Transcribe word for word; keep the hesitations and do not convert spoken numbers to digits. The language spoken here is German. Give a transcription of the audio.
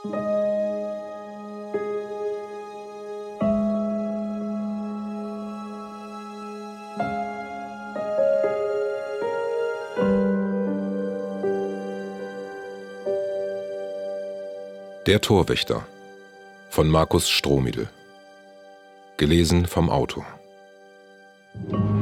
Der Torwächter von Markus Strohmiedl. Gelesen vom Autor.